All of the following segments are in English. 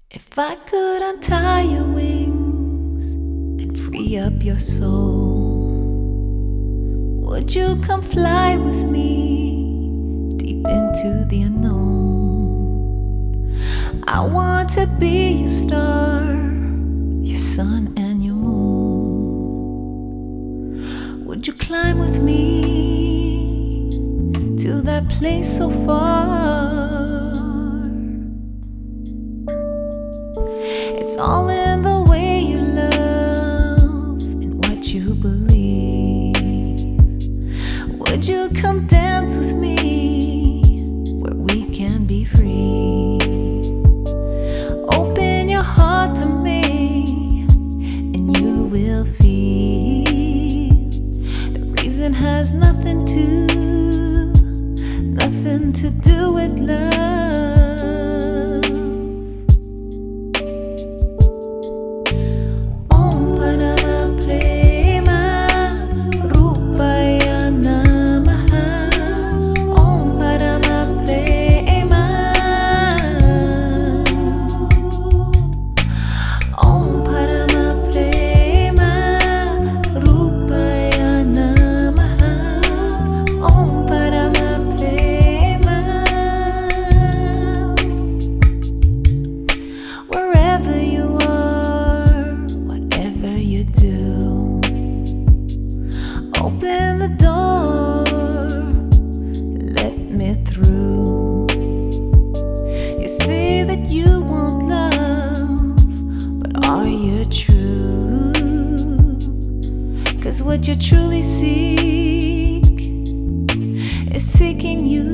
If I could untie your wings and free up your soul, would you come fly with me deep into the unknown? I want to be your star, your sun and your moon. Would you climb with me to that place so far? It's all in the way you love and what you believe. Would you come dance with me where we can be free? Open your heart to me and you will feel the reason has nothing to do with love. Open the door, let me through. You say that you want love, but are you true? 'Cause what you truly seek is seeking you.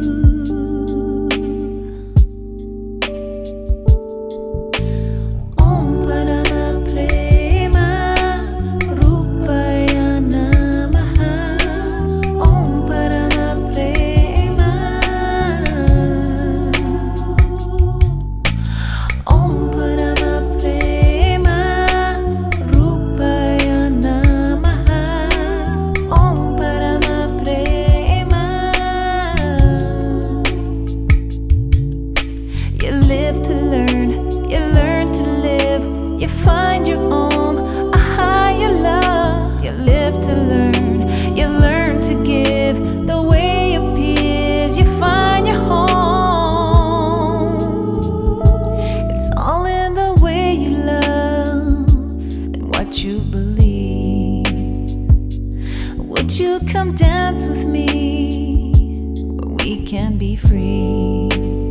You live to learn, you learn to live, you find your own, a higher love. You live to learn, you learn to give, the way it appears, you find your home. It's all in the way you love and what you believe. Would you come dance with me where we can be free?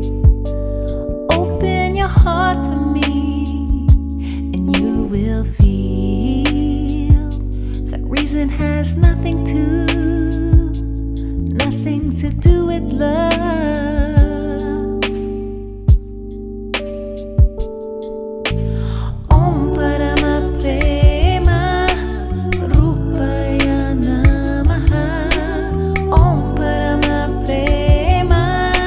Heart to me and you will feel that reason has nothing to do with love. Om Parama Prema Rupaya Namaha. Om Parama Prema.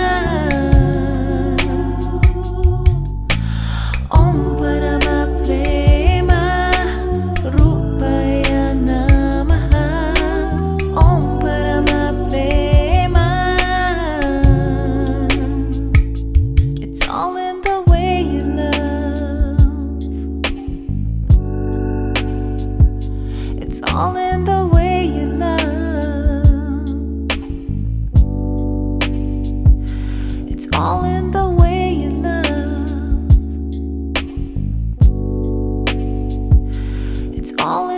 Om Parama Prema Rupaya Namaha. Om Parama Prema. It's all in the way you love. It's all in the way you love. It's all in the way you love. It's all